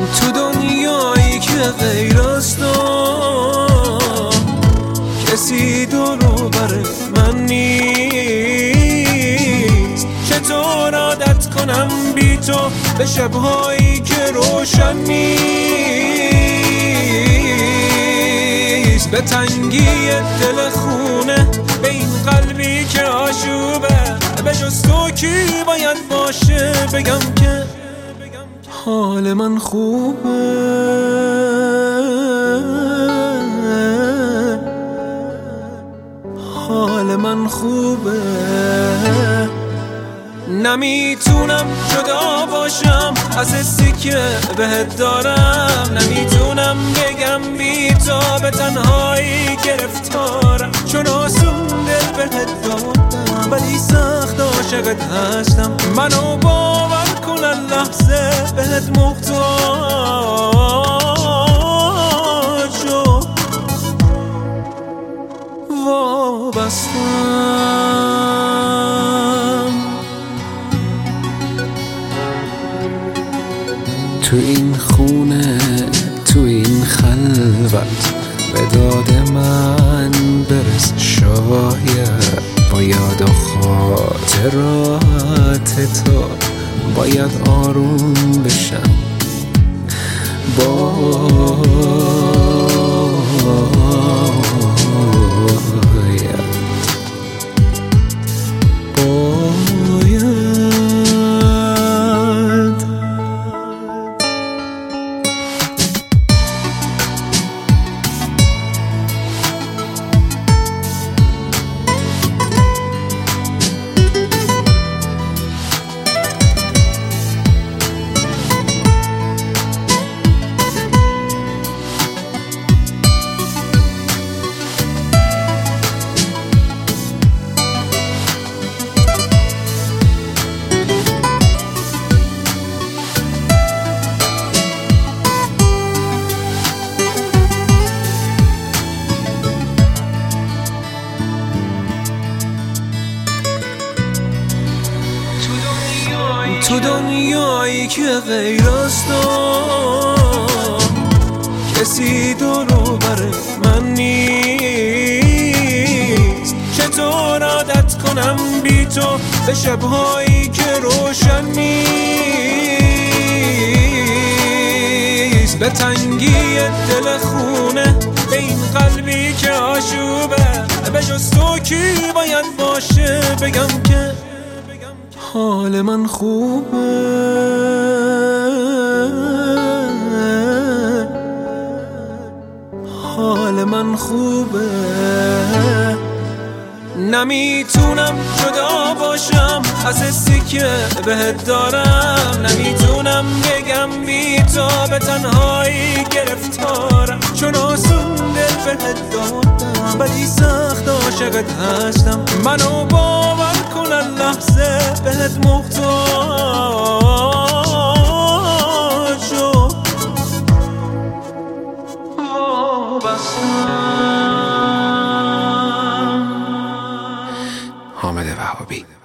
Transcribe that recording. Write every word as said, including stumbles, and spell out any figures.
تو دنیایی که غیر از تو کسی دورو بر من نیست. چطور عادت کنم بی تو به شبهایی که روشن نیست، به تنگی دل خونه، به این قلبی که آشوبه. به جز تو کی باید باشه بگم که حال من خوبه؟ حال من خوبه. نمیتونم جدا باشم از حسی که بهت دارم، نمیتونم بگم بی تو به تنهایی گرفتارم. چون آسون دل بهت دادم ولی سخت عاشقت هستم. منو باور کن لحظه بهت محتاج و وابستم. تو این خونه، تو این خلوت، به داد من برس شاید. با یاد و خاطرات تو باید آروم بشم. باید تو دنیایی که غیر از تو کسی دورو بر من نیست. چطور عادت کنم بی تو به شبهایی که روشن نیست، به تنگی دل خونه، به این قلبی که آشوبه. به جز تو کی باید باشه بگم که حال من خوبه؟ حال من خوبه. نمیتونم جدا باشم از حسی که بهت دارم، نمیتونم بگم بی تو به تنهایی گرفتارم. چون آسون دل بهت دادم ولی سخت عاشقت هستم. منو باور کن لحظه بهت محتاج و وابستم. حامد وهابی.